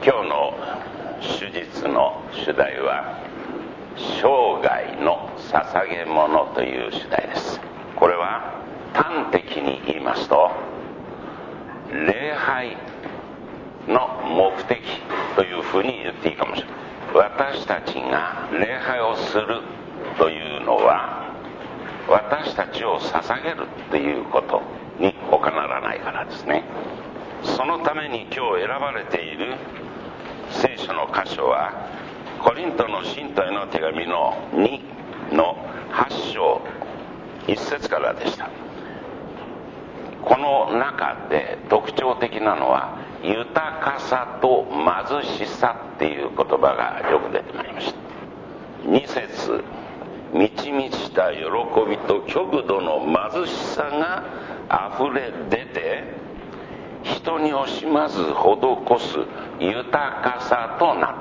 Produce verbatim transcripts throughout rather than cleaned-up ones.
今日の主日の主題は生涯の捧げ物という主題です。これは端的に言いますと、礼拝の目的というふうに言っていいかもしれない。私たちが礼拝をするというのは、私たちを捧げるということに他ならないからですね。そのために今日選ばれている聖書の箇所はコリントの信徒への手紙のにのはち章いっ節からでした。この中で特徴的なのは豊かさと貧しさっていう言葉がよく出てまいりました。に節、満ち満ちた喜びと極度の貧しさが溢れ出て、人に惜しまず施す豊かさとなった。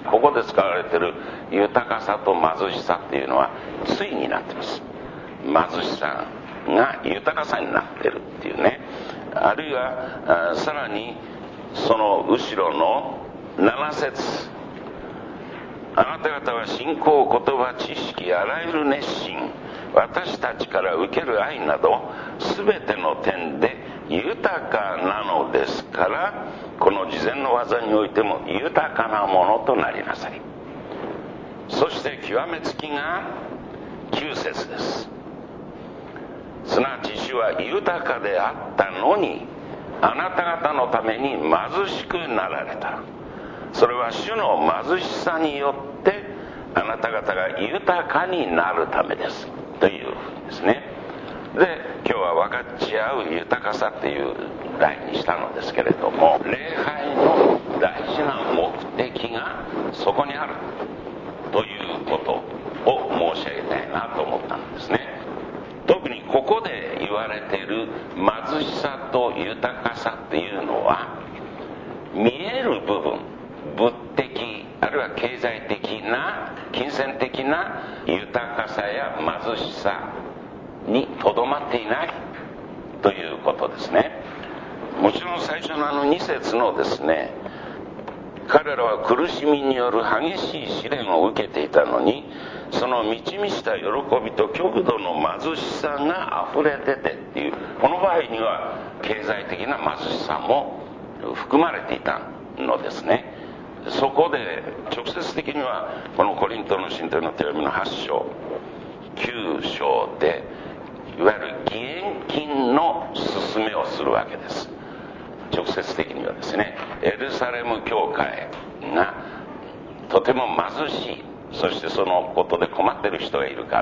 ここで使われている豊かさと貧しさっていうのは対になっています。貧しさが豊かさになっているっていうね。あるいはさらにその後ろのなな節、あなた方は信仰、言葉、知識、あらゆる熱心、私たちから受ける愛など全ての点で豊かなのですから、この事前の技においても豊かなものとなりなさい。そして極めつきがきゅう節です。すなわち主は豊かであったのにあなた方のために貧しくなられた。それは主の貧しさによってあなた方が豊かになるためですというふうですね。で、今日は分かち合う豊かさっていう題にしたのですけれども、礼拝の大事な目的がそこにあるということを申し上げたいなと思ったんですね。特にここで言われている貧しさと豊かさっていうのは、見える部分、物的あるいは経済的な金銭的な豊かさや貧しさにとどまっていないということですね。もちろん最初のあのに節のですね、彼らは苦しみによる激しい試練を受けていたのに、その満ち満ちた喜びと極度の貧しさが溢れ出てっていう、この場合には経済的な貧しさも含まれていたのですね。そこで直接的にはこのコリントの信徒への手紙のはち章きゅう章でいわゆる義援金の勧めをするわけです。直接的にはですね、エルサレム教会がとても貧しい、そしてそのことで困っている人がいるから、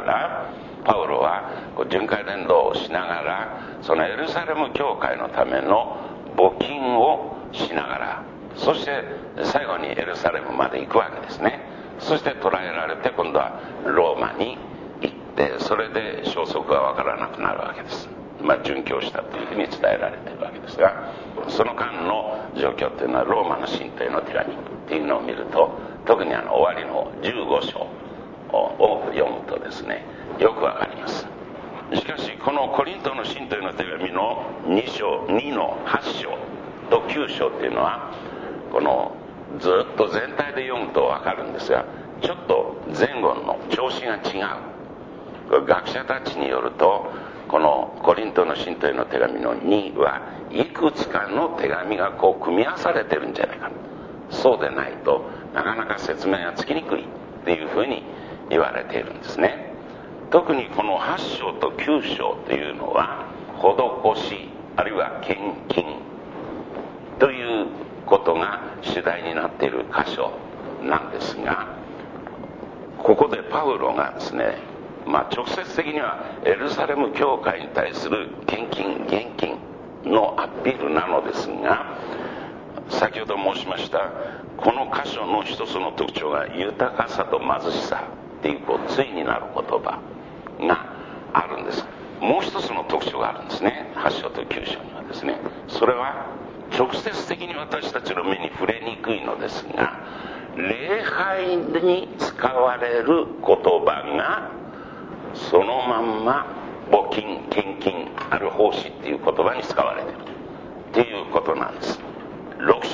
パウロは巡回伝道をしながらそのエルサレム教会のための募金をしながら、そして最後にエルサレムまで行くわけですね。そして捕らえられて今度はローマに行って、それで消息がわからなくなるわけです。まあ殉教したというふうに伝えられているわけですが、その間の状況っていうのはローマの信徒への手紙っていうのを見ると、特にあの終わりのじゅうご章を読むとですね、よくわかります。しかしこのコリントの信徒への手紙のに章にのはち章ときゅう章っていうのは、このずっと全体で読むとわかるんですが、ちょっと前後の調子が違う。学者たちによると、このコリントの信徒への手紙のにはいくつかの手紙がこう組み合わされてるんじゃないか。そうでないとなかなか説明がつきにくいっていうふうに言われているんですね。特にこのはち章ときゅう章というのは施しあるいは献金ということが主題になっている箇所なんですが、ここでパウロがですね、まあ直接的にはエルサレム教会に対する献金現金のアピールなのですが、先ほど申しましたこの箇所の一つの特徴が豊かさと貧しさっていうこう対になる言葉があるんです。もう一つの特徴があるんですね、はち章ときゅう章にはですね。それは直接的に私たちの目に触れにくいのですが、礼拝に使われる言葉がそのまんま募金、献金、ある奉仕っていう言葉に使われているっていうことなんです。ろく種類の言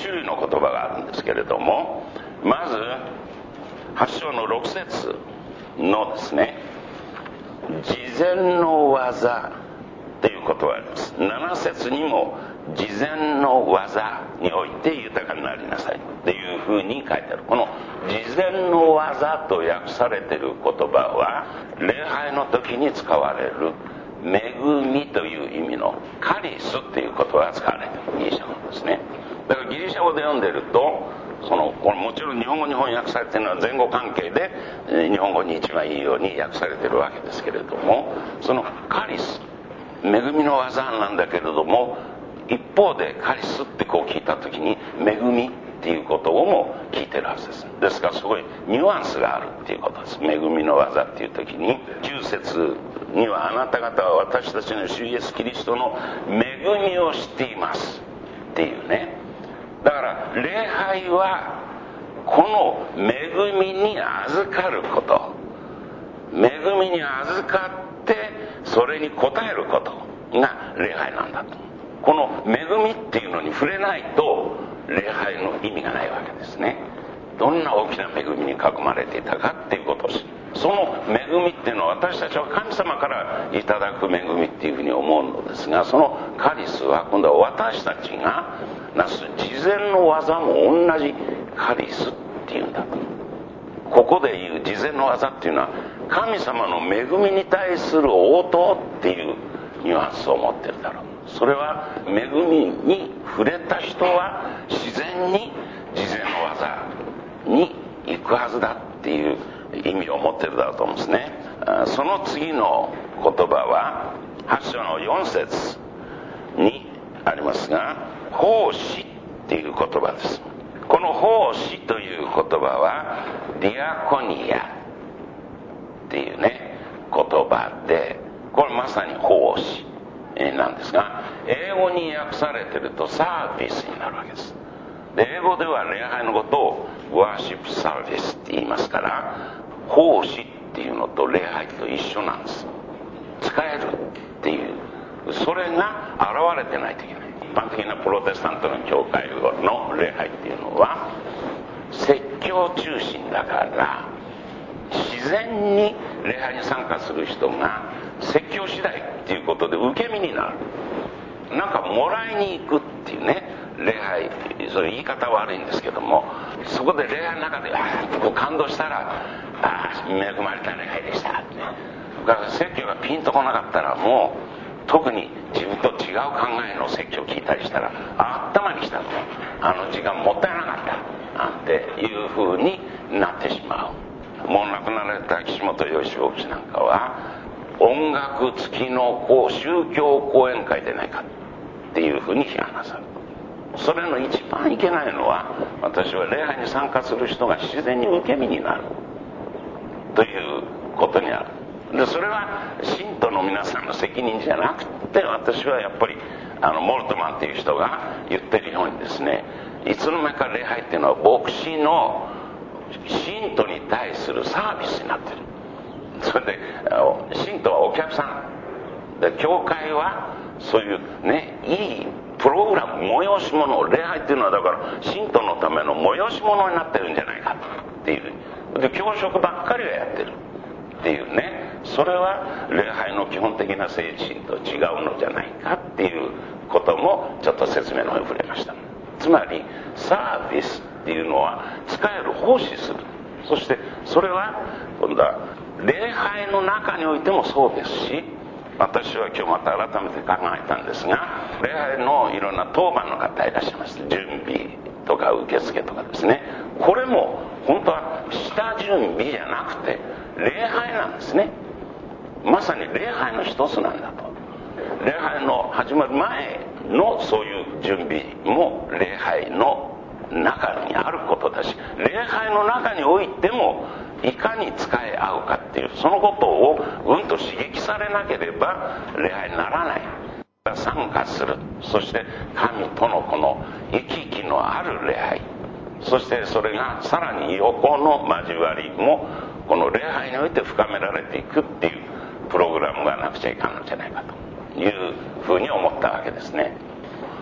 言葉があるんですけれども、まずはち章のろく節のですね、事前の技という言葉があります。なな節にも事前の技において豊かになりなさいっていうふうに書いてある。この事前の技と訳されている言葉は、礼拝の時に使われる恵みという意味のカリスっていう言葉が使われている、ギリシャ語ですね。だからギリシャ語で読んでると、そのこれもちろん日本語に翻訳されているのは前後関係で日本語に一番いいように訳されているわけですけれども、そのカリス、恵みの技なんだけれども、一方でカリスってこう聞いた時に恵みっていうことをも聞いてるはずです。ですからすごいニュアンスがあるっていうことです。恵みの技っていう時にきゅう節には、あなた方は私たちの主イエスキリストの恵みを知っていますっていうね。だから礼拝はこの恵みに預かること、恵みに預かってそれに応えることが礼拝なんだと。この恵みっていうのに触れないと礼拝の意味がないわけですね。どんな大きな恵みに囲まれていたかっていうことを知る。その恵みっていうのは、私たちは神様からいただく恵みっていうふうに思うのですが、そのカリスは今度は私たちがなす事前の技も同じカリスっていうんだと。ここでいう事前の技っていうのは、神様の恵みに対する応答っていうニュアンスを持ってるだろう。それは恵みに触れた人は自然に事前の技に行くはずだっていう意味を持ってるだろうと思うんですね。その次の言葉ははち章のよん節にありますが、奉仕っていう言葉です。この奉仕という言葉はディアコニアっていうね言葉で、これまさに奉仕なんですが、英語に訳されてるとサービスになるわけです。で、英語では礼拝のことをワーシップサービスって言いますから、奉仕っていうのと礼拝と一緒なんです。使えるっていう、それが現れてないといけない。一般的なプロテスタントの教会の礼拝っていうのは説教中心だから、自然に礼拝に参加する人が説教次第っていうことで受け身になる。なんかもらいに行くっていうね、礼拝、それ言い方悪いんですけども、そこで礼拝の中であこう感動したら、ああ恵まれた礼拝でしたってね。だから説教がピンとこなかったら、もう特に自分と違う考えの説教を聞いたりしたら、あったまにしたと、あの時間もったいなかったなんていう風になってしまう。もう亡くなられた岸本芳牧師なんかは、音楽付きのこう宗教講演会でないかっていうふうに批判なさる。それの一番いけないのは、私は礼拝に参加する人が自然に受け身になるということにある。で、それは信徒の皆さんの責任じゃなくて、私はやっぱりあのモルトマンっていう人が言ってるようにですね、いつの間にか礼拝っていうのは牧師の信徒に対するサービスになってる。それで信徒はお客さんで、教会はそういうね、いいプログラム、催し物、礼拝っていうのはだから信徒のための催し物になってるんじゃないかっていう。で、教職ばっかりがやってるっていうね、それは礼拝の基本的な精神と違うのじゃないかっていうこともちょっと説明の方に触れました。つまりサービスっていうのは使える、奉仕する。そしてそれは今度は礼拝の中においてもそうですし、私は今日また改めて考えたんですが、礼拝のいろんな当番の方いらっしゃいます。準備とか受付とかですね、これも本当は下準備じゃなくて礼拝なんですね。まさに礼拝の一つなんだと。礼拝の始まる前のそういう準備も礼拝の中にあることだし、礼拝の中においてもいかに使い合うかっていう、そのことをうんと刺激されなければ礼拝にならない。参加する、そして神とのこの行き来のある礼拝、そしてそれがさらに横の交わりもこの礼拝において深められていくっていうプログラムがなくちゃいかんのじゃないかというふうに思ったわけですね。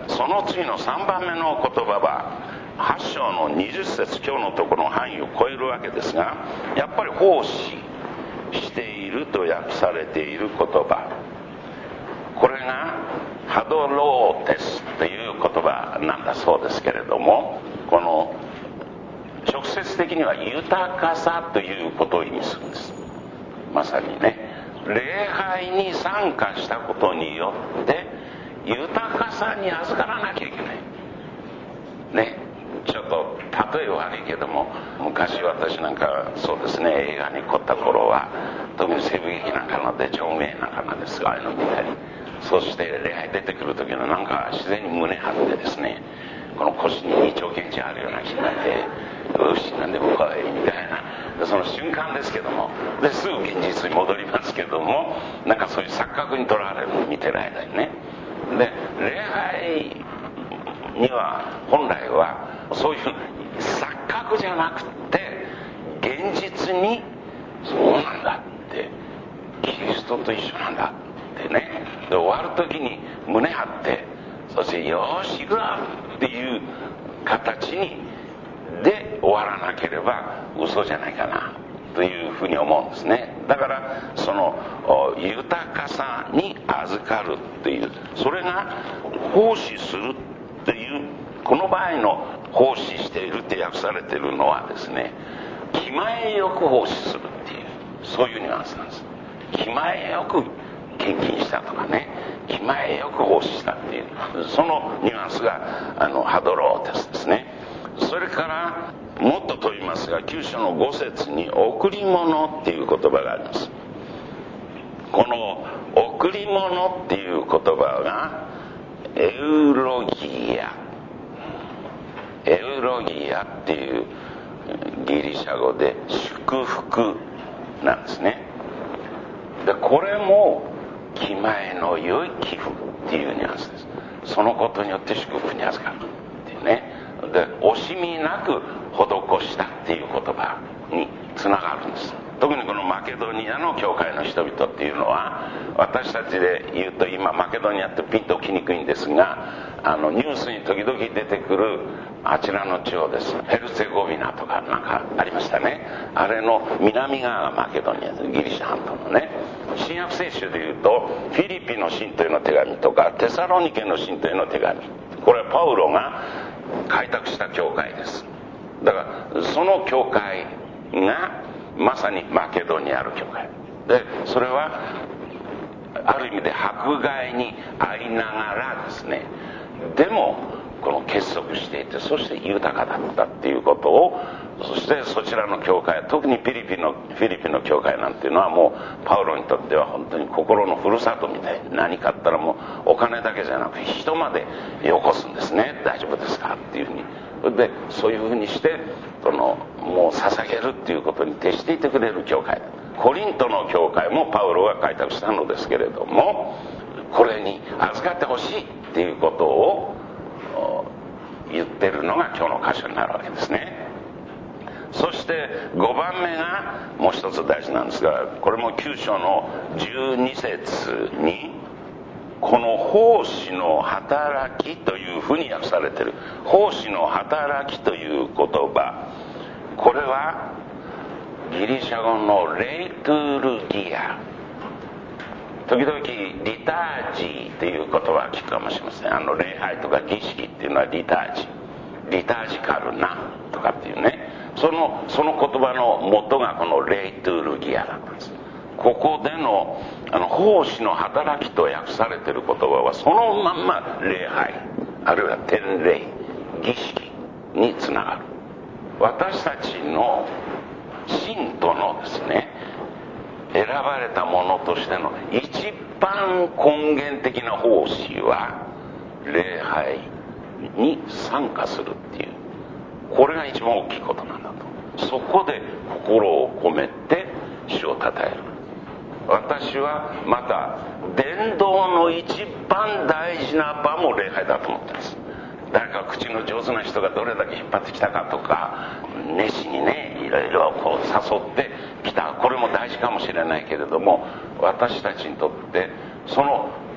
その次のさんばんめの言葉ははち章のにじゅっ節、今日のところの範囲を超えるわけですが、やっぱり奉仕していると訳されている言葉、これがハドローテスという言葉なんだそうですけれども、この直接的には豊かさということを意味するんです。まさにね、礼拝に参加したことによって豊かさに預からなきゃいけないね。ちょっと例え悪いけども、昔私なんかそうですね、映画に凝った頃は特に西部劇なんかので長名なんかなんですが、ああいうの見たり、そして礼拝出てくる時のなんか自然に胸張ってですね、この腰に二丁拳銃あるような気になって、よしなんでも来いみたいな、その瞬間ですけども、ですぐ現実に戻りますけども、なんかそういう錯覚にとらわれるのを見てる間にね。で、礼拝には本来はそういう錯覚じゃなくて現実にそうなんだって、キリストと一緒なんだってね。で終わる時に胸張って、そしてよーし行くぞっていう形にで終わらなければ嘘じゃないかなというふうに思うんですね。だからその豊かさに預かるっていう、それが奉仕するっていう、この場合の奉仕しているって訳されているのはですね、気前よく奉仕するっていう、そういうニュアンスなんです。気前よく献金したとかね、気前よく奉仕したっていう、そのニュアンスがあのハドローテスですね。それからもっと問いますが、きゅう章のご節に贈り物っていう言葉があります。この贈り物っていう言葉がエウロギア、エウロギアっていうギリシャ語で祝福なんですね。でこれも気前の良い寄付っていうニュアンスです。そのことによって祝福に預かるっていうね。で惜しみなく施したっていう言葉につながるんです。特にこのマケドニアの教会の人々っていうのは、私たちで言うと今マケドニアってピンときにくいんですが、あのニュースに時々出てくるあちらの地方です。ヘルツェゴビナとかなんかありましたね。あれの南側がマケドニアです。ギリシャ半島のね。新約聖書で言うとフィリピの信徒への手紙とかテサロニケの信徒への手紙、これはパウロが開拓した教会です。だからその教会がまさにマケドニアの教会で、それはある意味で迫害に遭いながらですね、でもこの結束していて、そして豊かだったっていうことを、そしてそちらの教会、特にフィリピンのフィリピンの教会なんていうのはもうパウロにとっては本当に心のふるさとみたいに、何かあったらもうお金だけじゃなくて人までよこすんですね。大丈夫ですかっていうふうに。でそういうふうにしてそのもう捧げるっていうことに徹していてくれる教会、コリントの教会もパウロが開拓したのですけれども、これに預かってほしいっていうことを言ってるのが今日の箇所になるわけですね。そしてごばんめがもう一つ大事なんですが、これもきゅう章のじゅうに節にこの奉仕の働きというふうに訳されている。奉仕の働きという言葉、これはギリシャ語のレイトゥルギア、時々リタージーという言葉は聞くかもしれません。あの礼拝とか儀式っていうのはリタージー、リタージカルなとかっていうね、そのその言葉の元がこのレイトゥルギアだったんです。ここでのあの奉仕の働きと訳されている言葉はそのまんま礼拝あるいは典礼儀式につながる。私たちの信徒のですね、選ばれたものとしての一番根源的な奉仕は礼拝に参加するっていう、これが一番大きいことなんだと。そこで心を込めて主を称える。私はまた伝道の一番大事な場も礼拝だと思ってます。誰か口の上手な人がどれだけ引っ張ってきたかとか、熱心にねいろいろこう誘ってきた、これも大事かもしれないけれども、私たちにとってその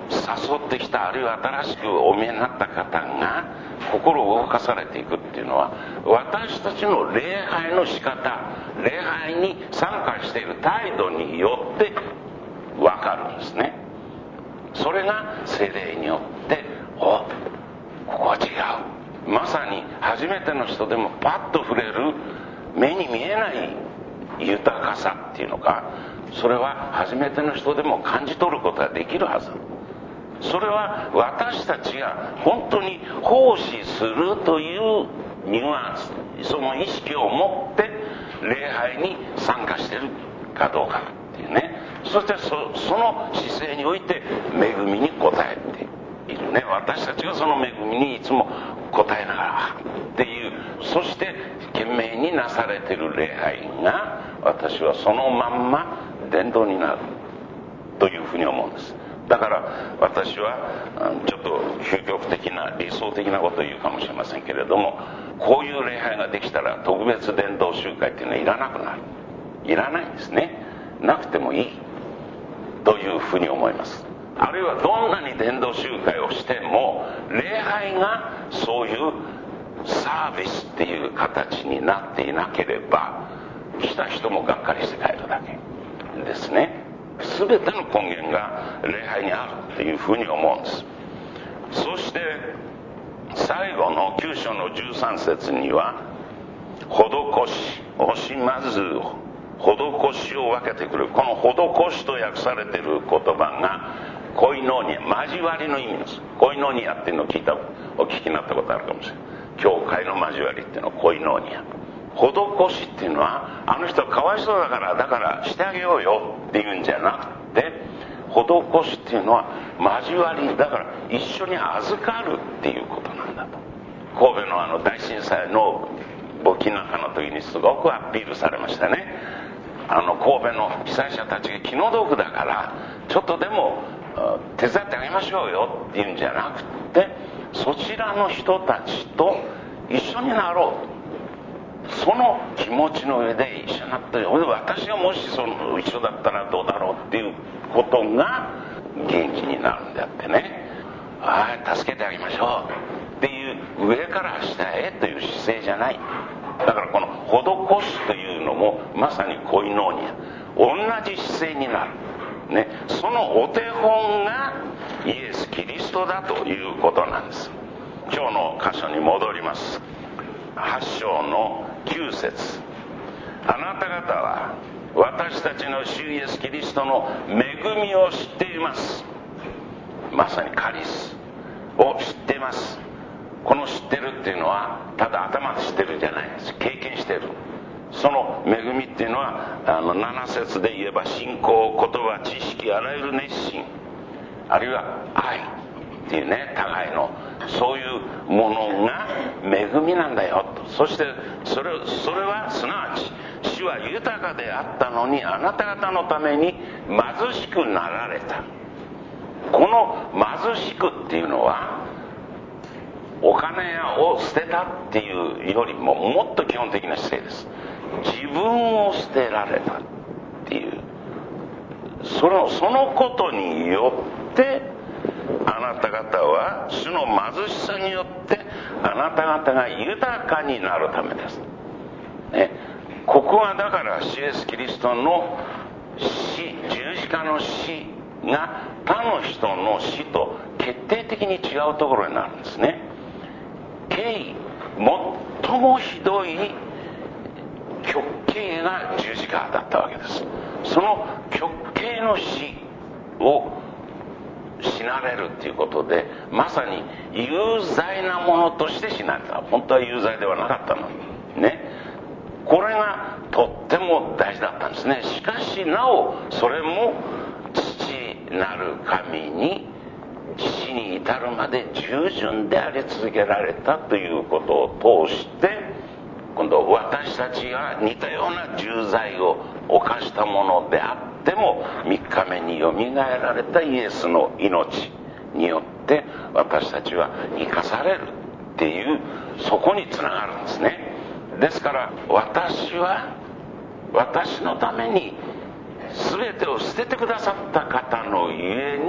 誘ってきた、あるいは新しくお見えになった方が心を動かされていくっていうのは、私たちの礼拝の仕方、礼拝に参加している態度によって分かるんですね。それが聖霊によって、お、ここは違う、まさに初めての人でもパッと触れる目に見えない豊かさっていうのか、それは初めての人でも感じ取ることができるはず。それは私たちが本当に奉仕するというニュアンス、その意識を持って礼拝に参加しているかどうかっていうね。そして そ, その姿勢において恵みに応えているね。私たちがその恵みにいつも応えながらっていう、そして懸命になされている礼拝が、私はそのまんま伝道になるというふうに思うんです。だから私はちょっと究極的な理想的なことを言うかもしれませんけれども、こういう礼拝ができたら特別伝道集会っていうのはいらなくなる、いらないんですね。なくてもいいというふうに思います。あるいはどんなに伝道集会をしても、礼拝がそういうサービスっていう形になっていなければ、来た人もがっかりして帰るだけですね。全ての根源が礼拝にあるっていうふうに思うんです。そして最後のきゅう章のじゅうさん節には、施し、惜しまず施しを分けてくる。この施しと訳されている言葉がコイノーニア、交わりの意味です。コイノーニアっていうのを聞いた、お聞きになったことあるかもしれない。教会の交わりっていうのはコイノーニア。施しっていうのは、あの人かわいそうだからだからしてあげようよっていうんじゃなくて、施しっていうのは交わりだから一緒に預かるっていうことなんだと。神戸のあの大震災の募金なんかの時にすごくアピールされましたね。あの神戸の被災者たちが気の毒だからちょっとでも手伝ってあげましょうよっていうんじゃなくて、そちらの人たちと一緒になろうと、その気持ちの上で一緒になって、私がもしその一緒だったらどうだろうっていうことが元気になるんであってね、ああ助けてあげましょうっていう上から下へという姿勢じゃない。だからこの施しというのもまさにコイノーニア、同じ姿勢になる、ね、そのお手本がイエス・キリストだということなんです。今日の箇所に戻ります。はち章のきゅう節、あなた方は私たちの主イエス・キリストの恵みを知っています。まさにカリスを知っています。この知ってるっていうのはただ頭で知ってるじゃないです。経験してる。その恵みっていうのはあのなな節で言えば、信仰、言葉、知識、あらゆる熱心、あるいは愛っていうね、互いのそういうものが恵みなんだよと。そしてそれそれはすなわち主は豊かであったのにあなた方のために貧しくなられた。この貧しくっていうのはお金を捨てたっていうよりももっと基本的な姿勢です。自分を捨てられたっていう、そのそのことによってあなた方は主の貧しさによってあなた方が豊かになるためです、ね、ここはだから主イエスキリストの死、十字架の死が他の人の死と決定的に違うところになるんですね。刑、最もひどい極刑が十字架だったわけです。その極刑の死を死なれるっていうことで、まさに有罪なものとして死なれた。本当は有罪ではなかったのにね。これがとっても大事だったんですね。しかしなおそれも父なる神に死に至るまで従順であり続けられたということを通して、今度私たちが似たような重罪を犯したものであってもみっかめによみがえられたイエスの命によって私たちは生かされるっていう、そこにつながるんですね。ですから私は私のために全てを捨ててくださった方のゆえに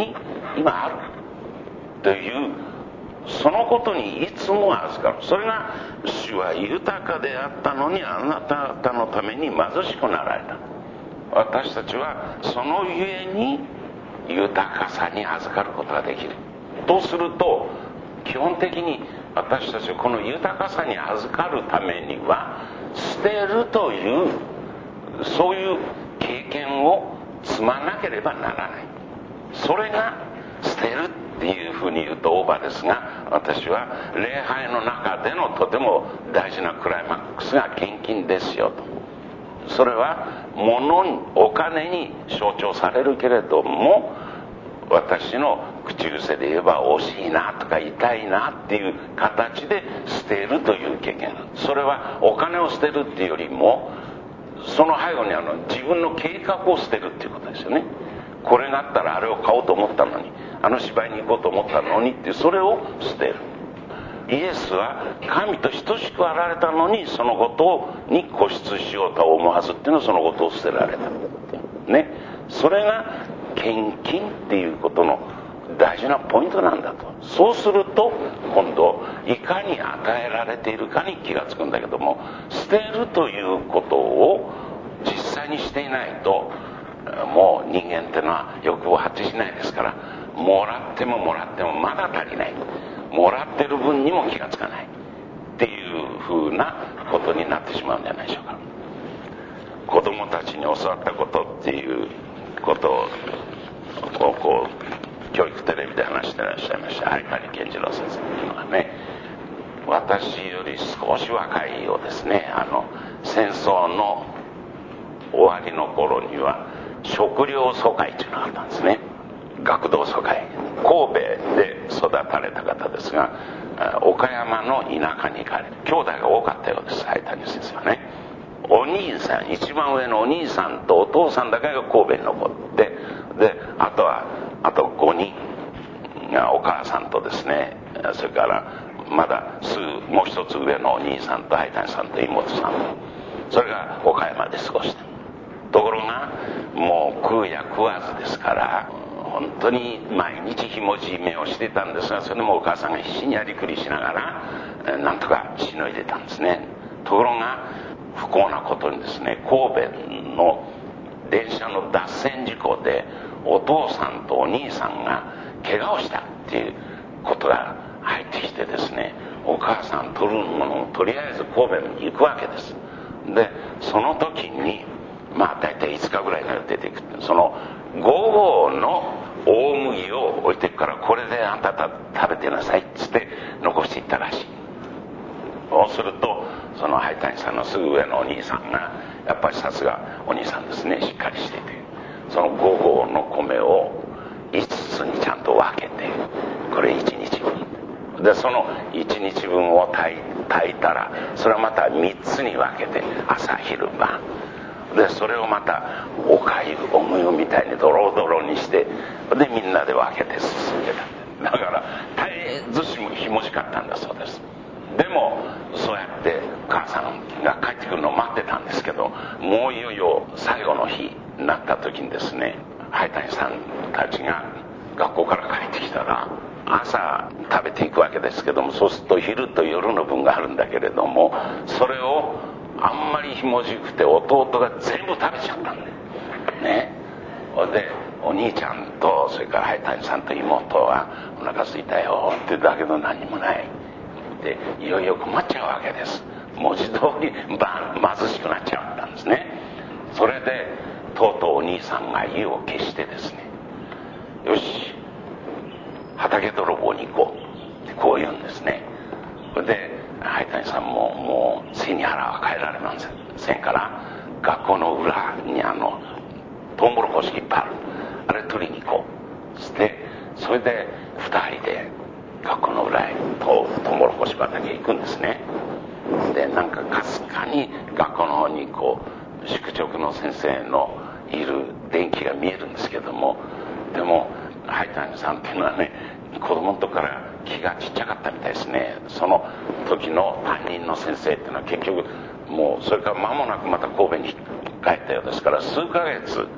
今あるというそのことにいつも預かる。それが主は豊かであったのにあなた方のために貧しくなられた。私たちはそのゆえに豊かさに預かることができるとすると、基本的に私たちはこの豊かさに預かるためには捨てるというそういう経験を積まなければならない。それが捨てるっていうふうに言うとオーバーですが、私は礼拝の中でのとても大事なクライマックスが献金ですよと。それは物にお金に象徴されるけれども、私の口癖で言えば惜しいなとか痛いなっていう形で捨てるという経験。それはお金を捨てるっていうよりもその背後にあの自分の計画を捨てるっていうことですよね。これがあったらあれを買おうと思ったのに、あの芝居に行こうと思ったのにっていう、それを捨てる。イエスは神と等しくあられたのにそのことに固執しようとは思わずっていうのはそのことを捨てられたね。それが献金っていうことの大事なポイントなんだと。そうすると今度いかに与えられているかに気がつくんだけども、捨てるということを実際にしていないと、もう人間ってのは欲望果てしないですから、もらってももらってもまだ足りない、もらってる分にも気がつかないっていうふうなことになってしまうんじゃないでしょうか。子供たちに教わったことっていうことをこうこう教育テレビで話してらっしゃいました灰谷健次郎先生っていうのがね、私より少し若いようですね。あの戦争の終わりの頃には食料疎開というのがあったんですね。学童疎開。神戸で育たれた方ですが、岡山の田舎に行かれ、兄弟が多かったようです、灰谷先生はね。お兄さん、一番上のお兄さんとお父さんだけが神戸に残って、であとはあとごにんがお母さんとですね、それからまだすぐもう一つ上のお兄さんと灰谷さんと妹さん、それが岡山で過ごして、ところがもう食うや食わずですから本当に毎日ひもじい目をしていたんですが、それでもお母さんが必死にやりくりしながらなんとかしのいでたんですね。ところが不幸なことにですね、神戸の電車の脱線事故でお父さんとお兄さんが怪我をしたっていうことが入ってきてですね、お母さん取るものをとりあえず神戸に行くわけです。でその時にまあ大体いつかぐらいに出ていく。そのご号の大麦を置いていくから、これであんた食べてなさいっつって残していったらしい。そうするとその灰谷さんのすぐ上のお兄さんがやっぱりさすがお兄さんですね、しっかりしていて、そのご号の米をいつつにちゃんと分けて、これいちにちぶんで、そのいちにちぶんを炊い、炊いたらそれはまたみっつに分けて、朝昼晩でそれをまたおかゆおむゆみたいにドロドロにして、でみんなで分けて進んでた。だから大変ずしもひもじかったんだそうです。でもそうやって母さんが帰ってくるのを待ってたんですけど、もういよいよ最後の日になった時にですね、灰谷さんたちが学校から帰ってきたら朝食べていくわけですけども、そうすると昼と夜の分があるんだけれども、それをあんまりひもじくて弟が全部食べちゃったんだよね。でお兄ちゃんとそれから灰谷さんと妹はお腹空いたよってだけど何もないで、いよいよ困っちゃうわけです。文字通りば貧しくなっちゃったんですね。それでとうとうお兄さんが意を決してですね、よし畑泥棒に行こうってこう言うんですね。それで灰谷さんももう背に腹は変えられませんから、学校の裏にあのトウモロコシいっぱいある、あれ取りに行こうつって、それでふたりで学校の裏へトウモロコシ畑へ行くんですね。でなんかかすかに学校の方にこう宿直の先生のいる電気が見えるんですけども、でも灰谷さんっていうのはね、子供の時から気がちっちゃかったみたいですね。その時の担任の先生っていうのは結局もうそれから間もなくまた神戸に帰ったようですから、数ヶ月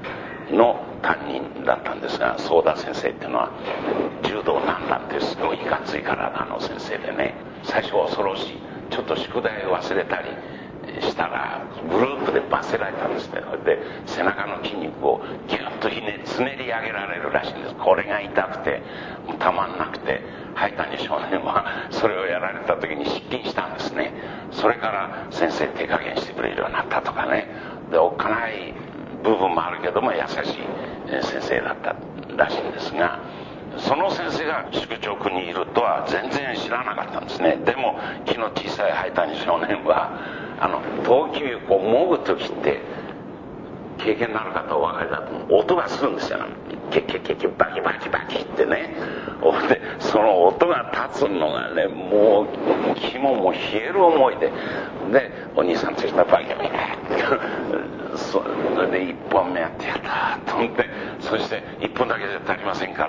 の担任だったんですが、相田先生っていうのは柔道なんなんてすごいいかつい体の先生でね、最初は恐ろしい。ちょっと宿題を忘れたりしたらグループで罰せられたんですね。それで背中の筋肉をギュッとひねつねり上げられるらしいんです。これが痛くてもうたまんなくて、灰谷少年はそれをやられた時に失禁したんですね。それから先生手加減してくれるようになったとかね。でおっかない部分もあるけども優しい先生だったらしいんですが、その先生が宿直にいるとは全然知らなかったんですね。でも気の小さい灰谷少年はあの陶器をこうもぐ時って経験のある方はお分かりだと思う、音がするんですよ。ケケケケバキバキバキってね。でその音が立つのがね、もう肝も冷える思いで、でお兄さんとしたらバキバキそれで一本目やってやったと思って、そして一本だけじゃ足りませんから、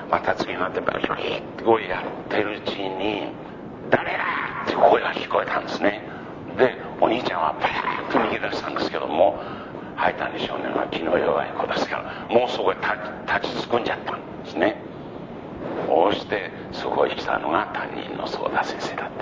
また次になってバキバキってこうやってるうちに誰だって声が聞こえたんですね。でお兄ちゃんはパーッと逃げ出したんですけども、灰谷少年は気の弱い子ですからもうそこへ立ちすくんじゃったんですね。こうしてそこへ来たのが担任の相田先生だった。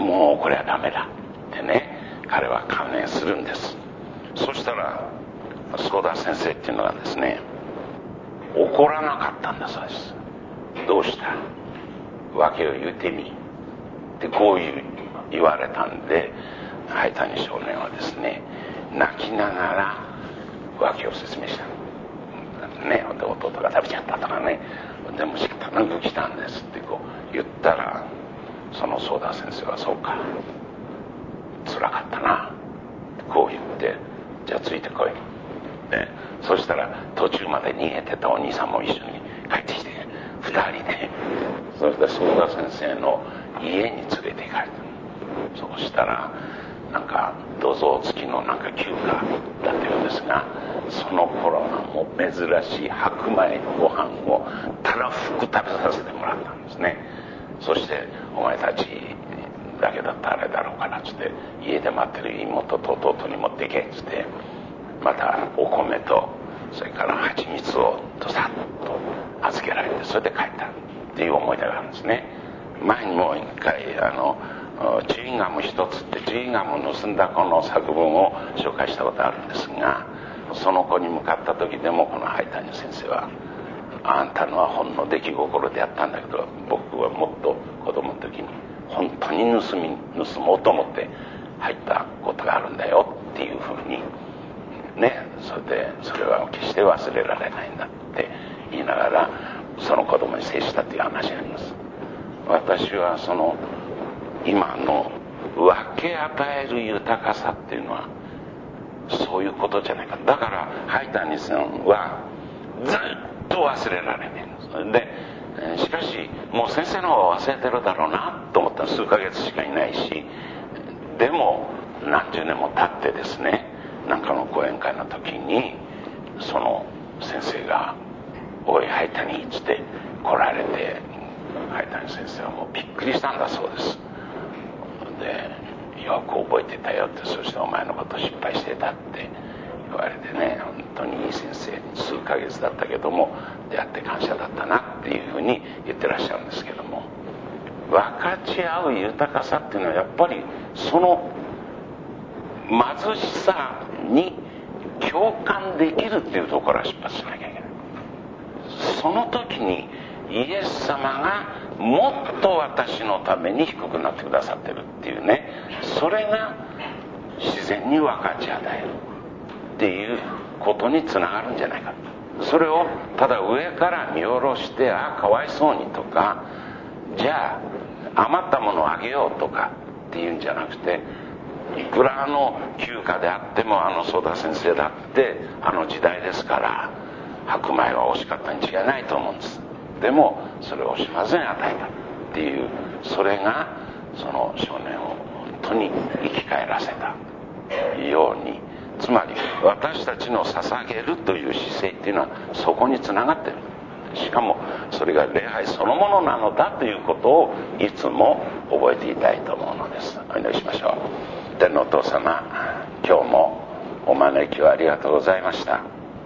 もうこれはダメだってね、彼は観念するんです。そしたら相田先生っていうのがですね、怒らなかったんだそうです。どうした訳を言うてみってこういう言われたんで、灰谷少年はですね泣きながら訳を説明したね。で弟が食べちゃったとかね、でも仕方なく来たんですってこう言ったら、その相田先生はそうか辛かったなこう言って、じゃあついてこいで、そしたら途中まで逃げてたお兄さんも一緒に帰ってきてふたりで、そして相田先生の家に連れて行かれた。そうしたらなんか土蔵付きのなんか休暇だったようですが、その頃はもう珍しい白米のご飯をたらふく食べさせてもらったんですね。そしてお前たちだけだったらあれだろうからつって家で待ってる妹と弟に持っていけっつって、またお米とそれから蜂蜜をとさっと預けられて、それで帰ったっていう思い出があるんですね。前にも一回あのチューインガム一つってチューインガムを盗んだ子の作文を紹介したことあるんですが、その子に向かった時でもこの灰谷先生は、あんたのはほんの出来心でやったんだけど、僕はもっと子供の時に本当に盗み盗もうと思って入ったことがあるんだよっていうふうにね、それでそれは決して忘れられないんだって言いながらその子供に接したという話があります。私はその今の分け与える豊かさっていうのはそういうことじゃないか。だから灰谷さんはずっと忘れられないんです。でしかしもう先生の方は忘れてるだろうなと思ったら数ヶ月しかいないし、でも何十年も経ってですね、なんかの講演会の時にその先生が「おい灰谷」っつって来られて、灰谷先生はもうびっくりしたんだそうです。でよく覚えてたよって、そしてお前のこと心配してたって言われてね、本当にいい先生、数ヶ月だったけども出会って感謝だったなっていうふうに言ってらっしゃるんですけども、分かち合う豊かさっていうのはやっぱりその貧しさに共感できるっていうところから出発しなきゃいけない。その時にイエス様がもっと私のために低くなってくださってるっていうね、それが自然に分かち与えるっていうことにつながるんじゃないか。それをただ上から見下ろして、ああかわいそうにとか、じゃあ余ったものをあげようとかっていうんじゃなくて、いくらの休暇であってもあの相田先生だってあの時代ですから白米は惜しかったに違いないと思うんです。でもそれを惜しまずに与えたっていう、それがその少年を本当に生き返らせたように、つまり私たちの捧げるという姿勢っていうのはそこにつながってる。しかもそれが礼拝そのものなのだということをいつも覚えていたいと思うのです。お祈りしましょう。天のお父様、今日もお招きをありがとうございました。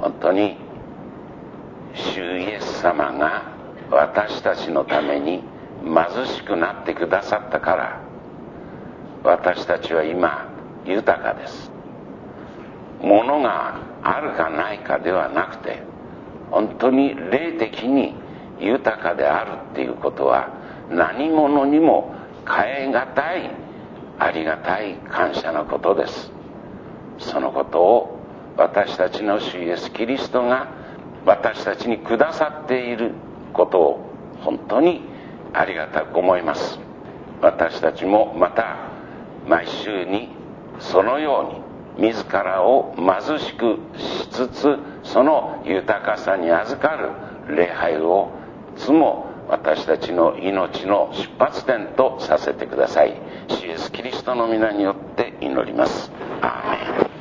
本当に主イエス様が私たちのために貧しくなってくださったから、私たちは今豊かです。物があるかないかではなくて、本当に霊的に豊かであるっていうことは、何者にも代え難いありがたい感謝のことです。そのことを私たちの主イエスキリストが私たちにくださっていることを本当にありがたく思います。私たちもまた毎週にそのように自らを貧しくしつつ、その豊かさに預かる礼拝をいつも私たちの命の出発点とさせてください。主イエスキリストの皆によって祈ります。アーメン。